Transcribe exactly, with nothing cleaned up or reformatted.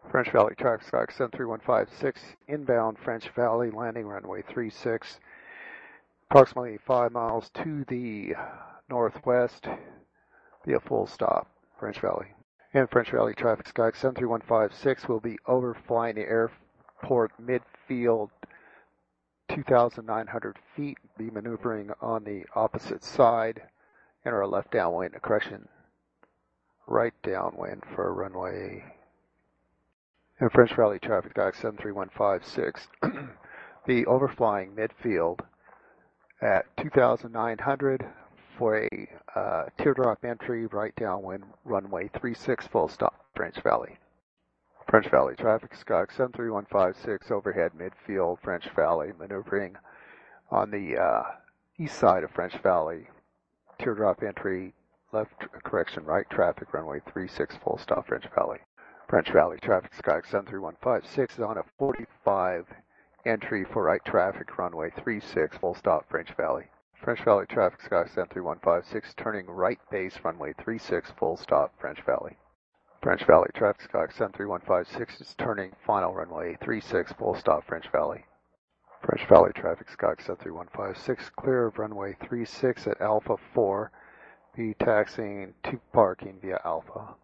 French Valley traffic, Skyx seven three one five six, inbound French Valley, landing runway three six, approximately five miles to the northwest, be a full stop, French Valley. And French Valley traffic, Skyx seven three one five six will be overflying the airport midfield two thousand nine hundred feet, be maneuvering on the opposite side, enter a left downwind, a correction, right downwind for runway. And French Valley traffic, Skyx seven three one five six, be overflying midfield at two thousand nine hundred for a uh, teardrop entry, right downwind, runway three six, full stop, French Valley. French Valley traffic, Skyx seven three one five six, overhead midfield, French Valley, maneuvering on the uh, east side of French Valley, teardrop entry, left correction, right traffic, runway three six, full stop, French Valley. French Valley traffic, Skyx seven three one five six is on a forty-five entry for right traffic, runway three six, full stop, French Valley. French Valley traffic, Skyx seven three one five six, turning right base, runway three six, full stop, French Valley. French Valley traffic, Skyx seven three one five six is turning final runway three six, full stop, French Valley. French Valley traffic, Skyx seven three one five six, clear of runway three six at Alpha four, be taxiing to parking via Alpha.